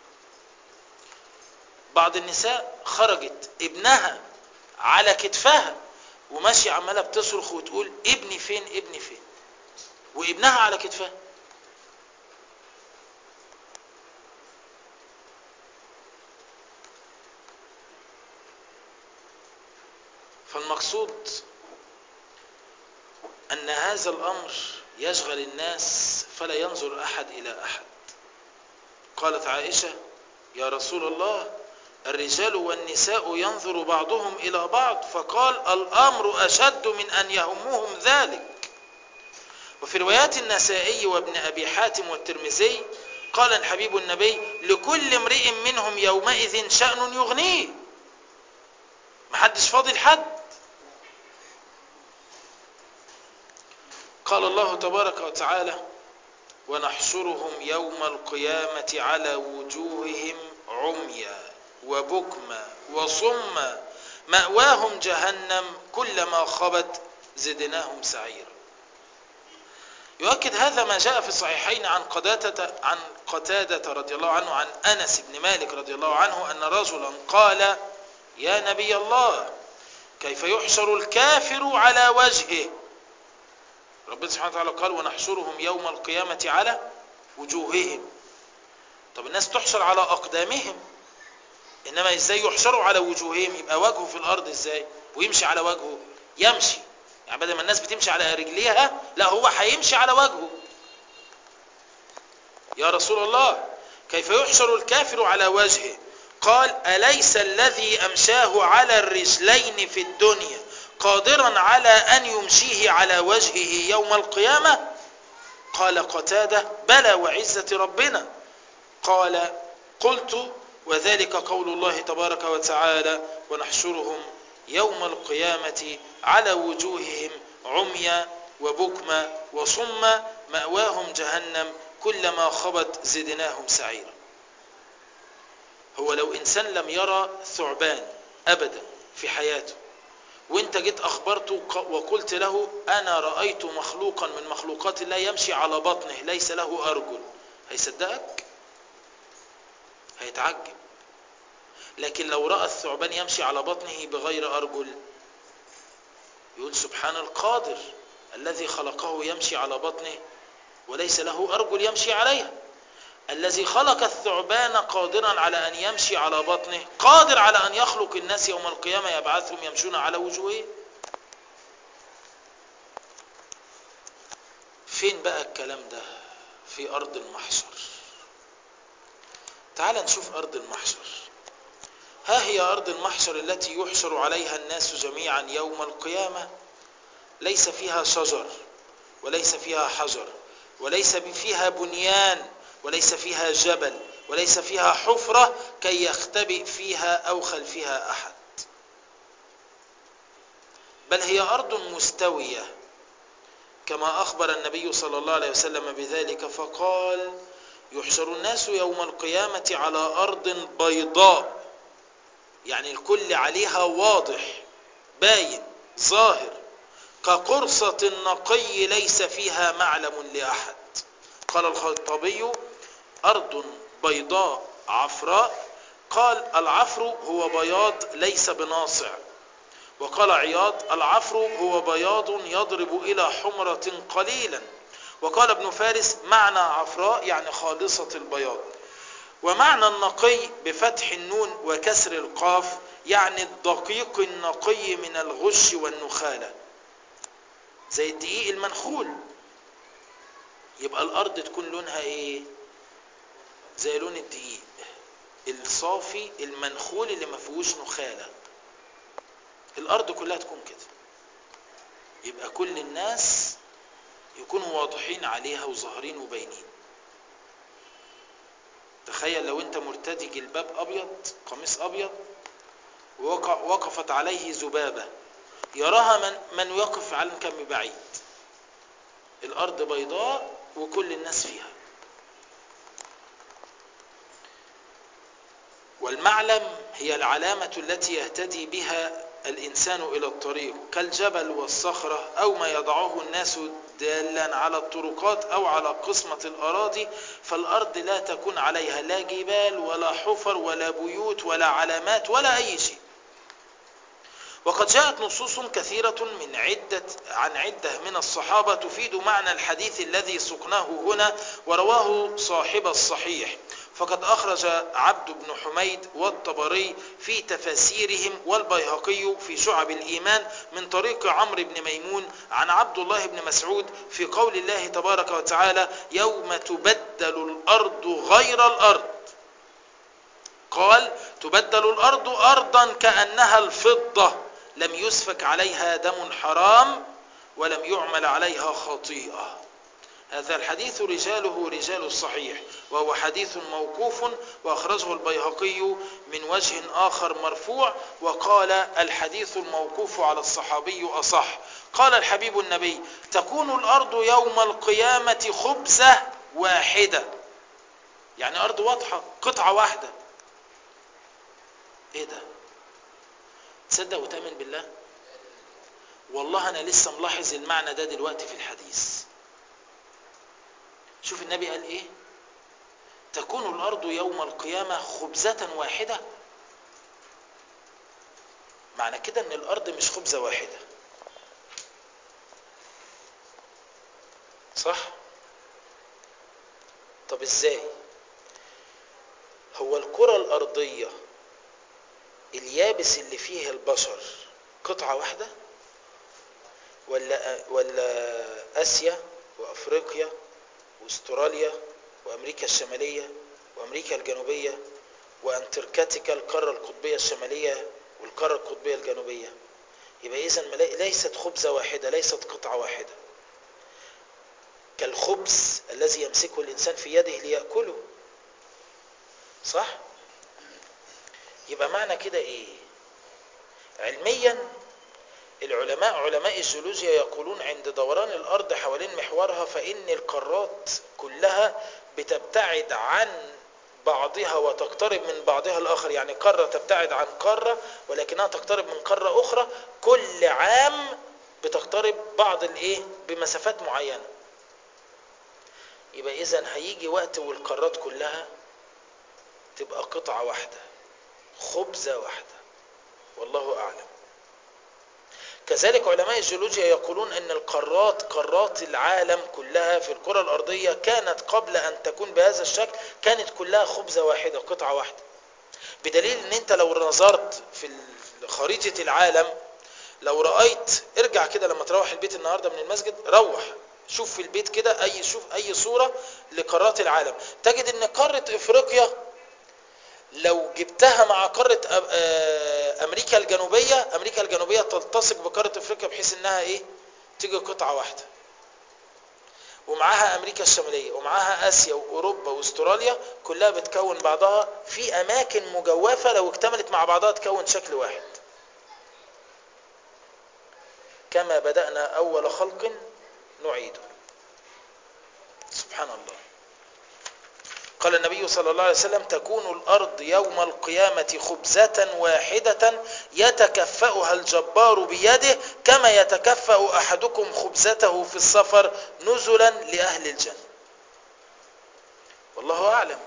بعض النساء خرجت ابنها على كتفها وماشية عمالة بتصرخ وتقول ابني فين ابني فين، وابنها على كتفها. فالمقصود أن هذا الأمر يشغل الناس فلا ينظر أحد إلى أحد. قالت عائشة يا رسول الله الرجال والنساء ينظر بعضهم إلى بعض، فقال الأمر أشد من أن يهمهم ذلك. وفي روايات النسائي وابن أبي حاتم والترمذي قال الحبيب النبي لكل امرئ منهم يومئذ شأن يغنيه، محدش فاضي لحد. قال الله تبارك وتعالى ونحشرهم يوم القيامة على وجوههم عميا وبكما وصما مأواهم جهنم كلما خبت زدناهم سعيرا. يؤكد هذا ما جاء في الصحيحين عن قتادة عن قتادة رضي الله عنه عن أنس بن مالك رضي الله عنه أن رجلا قال يا نبي الله كيف يحشر الكافر على وجهه؟ ربنا سبحانه وتعالى قال ونحشرهم يوم القيامة على وجوههم. طب الناس تحشر على أقدامهم، إنما إزاي يحشروا على وجوههم؟ يبقى وجهه في الأرض إزاي ويمشي على وجهه؟ يمشي يعني بدل ما الناس بتمشي على رجليها لا هو هيمشي على وجهه. يا رسول الله كيف يحشر الكافر على وجهه؟ قال أليس الذي أمشاه على الرجلين في الدنيا قادرا على أن يمشيه على وجهه يوم القيامة؟ قال قتادة بلى وعزة ربنا. قال قلت وذلك قول الله تبارك وتعالى ونحشرهم يوم القيامة على وجوههم عميا وبكما وصما مأواهم جهنم كلما خبت زدناهم سعيرا. هو لو إنسان لم يرى ثعبان أبدا في حياته وانت جيت أخبرته وقلت له أنا رأيت مخلوقا من مخلوقات الله يمشي على بطنه ليس له أرجل، هيصدقك؟ هيتعجب. لكن لو رأى الثعبان يمشي على بطنه بغير أرجل يقول سبحان القادر الذي خلقه يمشي على بطنه وليس له أرجل يمشي عليها. الذي خلق الثعبان قادرا على أن يمشي على بطنه قادر على أن يخلق الناس يوم القيامة يبعثهم يمشون على وجوههم. فين بقى الكلام ده؟ في أرض المحشر. تعال نشوف أرض المحشر. ها هي أرض المحشر التي يحشر عليها الناس جميعا يوم القيامة. ليس فيها شجر وليس فيها حجر وليس فيها بنيان وليس فيها جبل وليس فيها حفرة كي يختبئ فيها أو خلفها أحد، بل هي أرض مستوية كما أخبر النبي صلى الله عليه وسلم بذلك فقال يحشر الناس يوم القيامة على أرض بيضاء، يعني الكل عليها واضح باين ظاهر كقرصة النقي ليس فيها معلم لأحد. قال الخطابي أرض بيضاء عفراء، قال العفر هو بياض ليس بناصع. وقال عياض العفر هو بياض يضرب إلى حمرة قليلا. وقال ابن فارس معنى عفراء يعني خالصة البياض. ومعنى النقي بفتح النون وكسر القاف يعني الدقيق النقي من الغش والنخالة، زي الدقيق المنخول. يبقى الأرض تكون لونها إيه؟ زي لون الدقيق الصافي المنخول اللي ما فيهوش نخالة. الأرض كلها تكون كده، يبقى كل الناس يكونوا واضحين عليها وظاهرين وباينين. تخيل لو انت مرتدي جلباب ابيض، قميص ابيض، ووقفت عليه ذبابة يراها من, من يقف على كم بعيد. الارض بيضاء وكل الناس فيها. والمعلم هي العلامة التي يهتدي بها الإنسان إلى الطريق، كالجبل والصخرة أو ما يضعه الناس دالا على الطرقات أو على قسمة الأراضي. فالأرض لا تكون عليها لا جبال ولا حفر ولا بيوت ولا علامات ولا أي شيء. وقد جاءت نصوص كثيرة من عدة عن عدة من الصحابة تفيد معنى الحديث الذي سقناه هنا، ورواه صاحب الصحيح. فقد أخرج عبد بن حميد والطبري في تفاسيرهم والبيهقي في شعب الإيمان من طريق عمرو بن ميمون عن عبد الله بن مسعود في قول الله تبارك وتعالى يوم تبدل الأرض غير الأرض. قال تبدل الأرض أرضا كأنها الفضة لم يسفك عليها دم حرام ولم يعمل عليها خطيئة. هذا الحديث رجاله رجال الصحيح، وهو حديث موقوف، وأخرجه البيهقي من وجه آخر مرفوع، وقال الحديث الموقوف على الصحابي أصح. قال الحبيب النبي تكون الأرض يوم القيامة خبزة واحدة، يعني أرض واضحة قطعة واحدة. ايه ده؟ تصدق وتأمن بالله؟ والله أنا لسه ملاحظ المعنى ده دلوقتي في الحديث. شوف النبي قال ايه؟ تكون الأرض يوم القيامة خبزة واحدة. معنى كده ان الأرض مش خبزة واحدة، صح؟ طب ازاي؟ هو الكرة الأرضية اليابس اللي فيها البشر قطعة واحدة، ولا ولا آسيا وأفريقيا واستراليا وأمريكا الشمالية وأمريكا الجنوبية وأنتاركتيكا القارة القطبية الشمالية والقارة القطبية الجنوبية؟ يبقى إذن ليست خبزة واحدة، ليست قطعة واحدة كالخبز الذي يمسكه الإنسان في يده ليأكله، صح؟ يبقى معنى كده إيه؟ علميا العلماء علماء الجيولوجيا يقولون عند دوران الأرض حوالين محورها فإن القارات كلها بتبتعد عن بعضها وتقترب من بعضها الآخر. يعني قارة تبتعد عن قارة ولكنها تقترب من قارة أخرى كل عام، بتقترب بعض الإيه بمسافات معينة. يبقى إذن هيجي وقت والقارات كلها تبقى قطعة واحدة، خبزة واحدة، والله أعلم. كذلك علماء الجيولوجيا يقولون ان القارات قارات العالم كلها في الكرة الأرضية كانت قبل أن تكون بهذا الشكل كانت كلها خبزة واحدة، قطعة واحدة. بدليل ان انت لو نظرت في خريطة العالم، لو رأيت، ارجع كده لما تروح البيت النهاردة من المسجد، روح شوف في البيت كده اي شوف اي صورة لقارات العالم، تجد ان قارة افريقيا لو جبتها مع قارة امريكا الجنوبية، امريكا الجنوبية تلتصق بقارة افريقيا بحيث انها ايه تيجي قطعة واحدة، ومعاها امريكا الشمالية ومعاها اسيا واوروبا واستراليا كلها بتكون بعضها في اماكن مجوفة، لو اكتملت مع بعضها تكون شكل واحد. كما بدأنا اول خلق نعيده. سبحان الله. قال النبي صلى الله عليه وسلم تكون الأرض يوم القيامة خبزة واحدة يتكفأها الجبار بيده كما يتكفأ أحدكم خبزته في السفر نزلا لأهل الجنة. والله أعلم.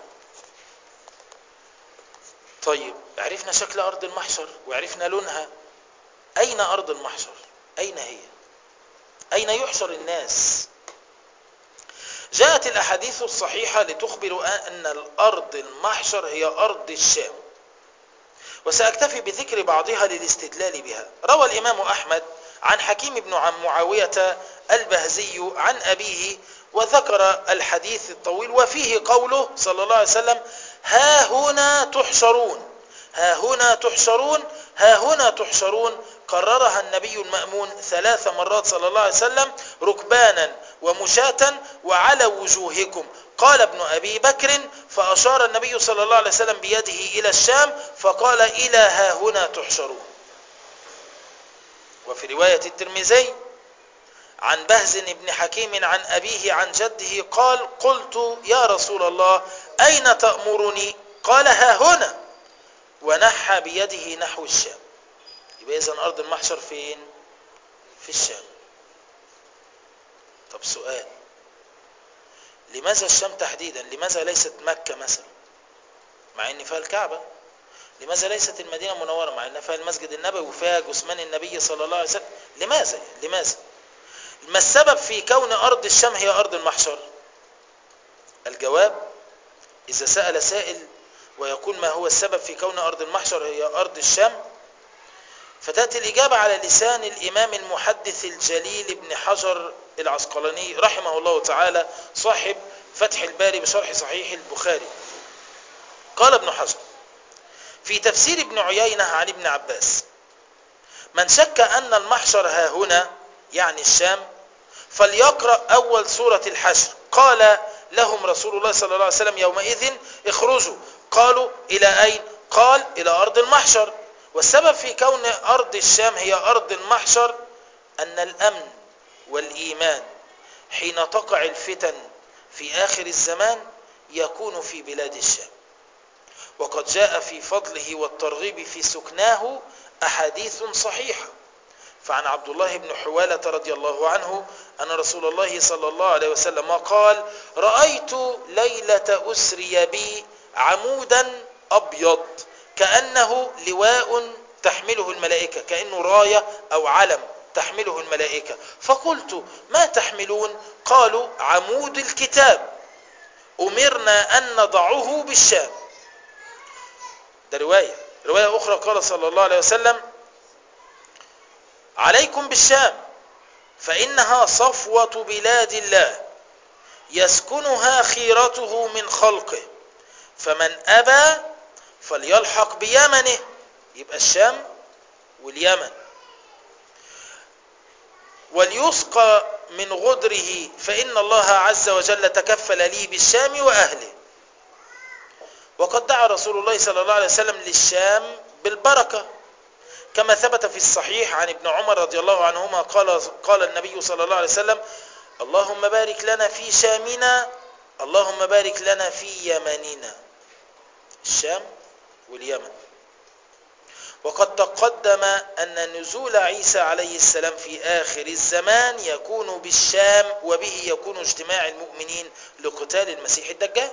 طيب عرفنا شكل أرض المحشر وعرفنا لونها. أين أرض المحشر؟ أين هي؟ أين يحشر الناس؟ جاءت الأحاديث الصحيحة لتخبر أن الأرض المحشر هي أرض الشام، وسأكتفي بذكر بعضها للاستدلال بها. روى الإمام أحمد عن حكيم بن معاوية البهزي عن أبيه وذكر الحديث الطويل وفيه قوله صلى الله عليه وسلم: ها هنا تحشرون، ها هنا تحشرون، ها هنا تحشرون، كررها النبي المأمون ثلاث مرات صلى الله عليه وسلم: ركبانا ومشاة وعلى وجوهكم. قال ابن أبي بكر: فأشار النبي صلى الله عليه وسلم بيده إلى الشام فقال: إلى ها هنا تحشرون. وفي رواية الترمذي عن بهز بن حكيم عن أبيه عن جده قال: قلت يا رسول الله أين تأمرني؟ قال: ها هنا، ونحى بيده نحو الشام. يبقى إذن أرض المحشر فين؟ في الشام. طب سؤال، لماذا الشام تحديدا؟ لماذا ليست مكة مثلا مع ان فيها الكعبة؟ لماذا ليست المدينة المنورة مع ان فيها المسجد النبوي وفيها جثمان النبي صلى الله عليه وسلم؟ لماذا يعني؟ لماذا؟ ما السبب في كون أرض الشام هي أرض المحشر؟ الجواب: إذا سأل سائل ويقول ما هو السبب في كون أرض المحشر هي أرض الشام، فتأتي الإجابة على لسان الإمام المحدث الجليل ابن حجر العسقلاني رحمه الله تعالى صاحب فتح الباري بشرح صحيح البخاري. قال ابن حجر في تفسير ابن عيينة عن ابن عباس: من شك أن المحشر ها هنا يعني الشام فليقرأ أول سورة الحشر. قال لهم رسول الله صلى الله عليه وسلم يومئذ: اخرجوا. قالوا: إلى أين؟ قال: إلى أرض المحشر. والسبب في كون أرض الشام هي أرض المحشر أن الأمن والإيمان حين تقع الفتن في آخر الزمان يكون في بلاد الشام، وقد جاء في فضله والترغيب في سكناه أحاديث صحيحة. فعن عبد الله بن حوالة رضي الله عنه أن رسول الله صلى الله عليه وسلم قال: رأيت ليلة أسري بي عمودا أبيض كأنه لواء تحمله الملائكة، كأنه راية أو علم تحمله الملائكة. فقلت: ما تحملون؟ قالوا: عمود الكتاب، أمرنا أن نضعه بالشام. ده رواية. رواية أخرى قال صلى الله عليه وسلم: عليكم بالشام فإنها صفوة بلاد الله يسكنها خيرته من خلقه، فمن أبى فليلحق بيمنه. يبقى الشام واليمن. وليسقى من غدره فإن الله عز وجل تكفل لي بالشام وأهله. وقد دعا رسول الله صلى الله عليه وسلم للشام بالبركة، كما ثبت في الصحيح عن ابن عمر رضي الله عنهما قال قال النبي صلى الله عليه وسلم: اللهم بارك لنا في شامنا، اللهم بارك لنا في يمننا. الشام واليمن. وقد تقدم أن نزول عيسى عليه السلام في آخر الزمان يكون بالشام، وبه يكون اجتماع المؤمنين لقتال المسيح الدجال.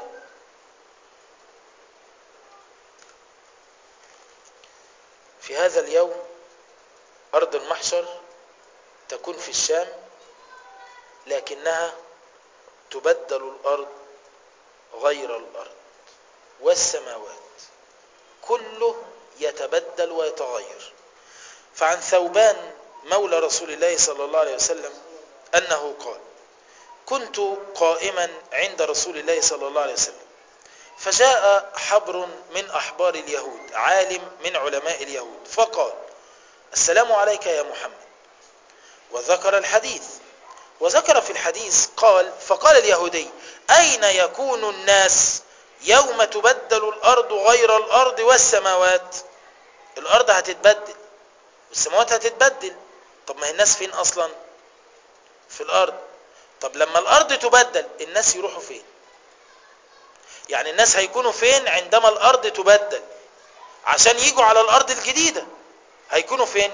في هذا اليوم أرض المحشر تكون في الشام، لكنها تبدل الأرض غير الأرض والسماوات، كله يتبدل ويتغير. فعن ثوبان مولى رسول الله صلى الله عليه وسلم أنه قال: كنت قائما عند رسول الله صلى الله عليه وسلم، فجاء حبر من أحبار اليهود، عالم من علماء اليهود، فقال: السلام عليك يا محمد. وذكر الحديث، وذكر في الحديث قال: فقال اليهودي: أين يكون الناس يوم تبدل الأرض غير الأرض والسماوات؟ الأرض هتتبدل والسماوات هتتبدل. طب ما هي الناس فين أصلا؟ في الأرض. طب لما الأرض تبدل الناس يروحوا فين؟ يعني الناس هيكونوا فين عندما الأرض تبدل عشان يجوا على الأرض الجديدة؟ هيكونوا فين؟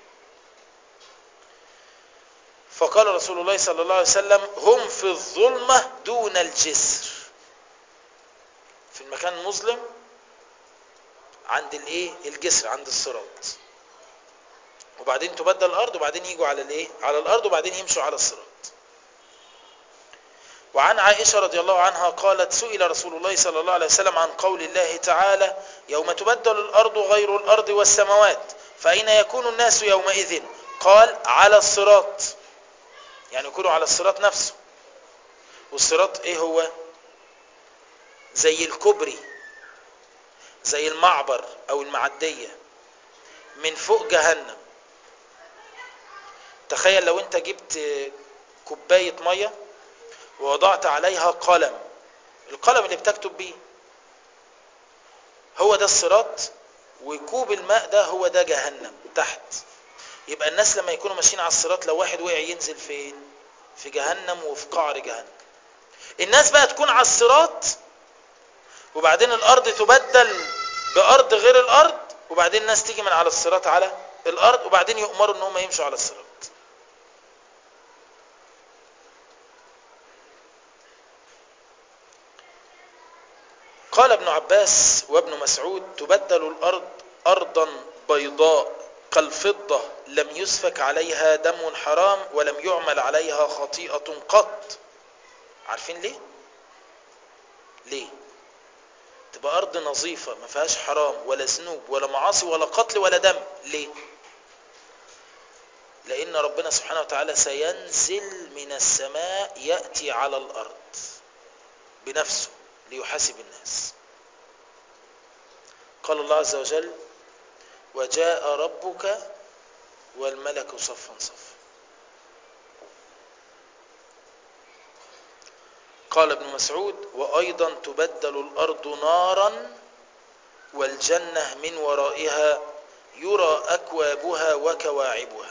فقال رسول الله صلى الله عليه وسلم: هم في الظلمة دون الجسر. في المكان المظلم عند الايه الجسر، عند الصراط، وبعدين تبدل الارض، وبعدين يجوا على الايه على الارض، وبعدين يمشوا على الصراط. وعن عائشة رضي الله عنها قالت سئل رسول الله صلى الله عليه وسلم عن قول الله تعالى يوم تبدل الارض غير الارض والسماوات فأين يكون الناس يومئذ؟ قال على الصراط، يعني يكونوا على الصراط نفسه. والصراط ايه هو؟ زي الكوبري، زي المعبر او المعدية من فوق جهنم. تخيل لو انت جبت كوباية مية ووضعت عليها قلم، القلم اللي بتكتب بيه، هو ده الصراط، وكوب الماء ده هو ده جهنم تحت. يبقى الناس لما يكونوا ماشيين على الصراط لو واحد وقع ينزل فين؟ في جهنم وفي قعر جهنم. الناس بقى تكون على الصراط، وبعدين الارض تبدل بارض غير الارض، وبعدين الناس تيجي من على الصراط على الارض، وبعدين يؤمروا ان هم يمشوا على الصراط. قال ابن عباس وابن مسعود تبدل الارض ارضا بيضاء كالفضة لم يسفك عليها دم حرام ولم يعمل عليها خطيئة قط. عارفين ليه؟ ليه؟ تبقى ارض نظيفة ما فيهاش حرام ولا ذنوب ولا معاصي ولا قتل ولا دم. ليه؟ لان ربنا سبحانه وتعالى سينزل من السماء يأتي على الارض بنفسه ليحاسب الناس. قال الله عز وجل وجاء ربك والملك صفا صفا. قال ابن مسعود وايضا تبدل الارض نارا والجنة من ورائها يرى اكوابها وكواعبها.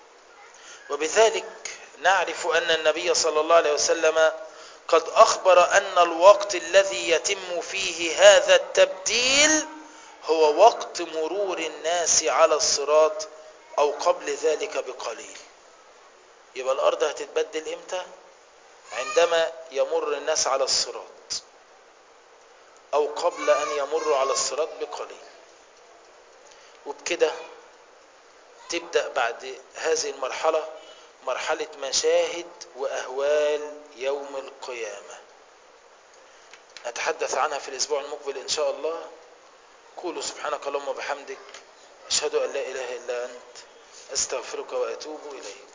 وبذلك نعرف ان النبي صلى الله عليه وسلم قد اخبر ان الوقت الذي يتم فيه هذا التبديل هو وقت مرور الناس على الصراط او قبل ذلك بقليل. يبقى الارض هتتبدل امتى؟ عندما يمر الناس على الصراط او قبل ان يمروا على الصراط بقليل. وبكده تبدأ بعد هذه المرحلة مرحلة مشاهد واهوال يوم القيامة، نتحدث عنها في الاسبوع المقبل ان شاء الله. قولوا سبحانك اللهم وبحمدك اشهد ان لا اله الا انت استغفرك واتوب اليك.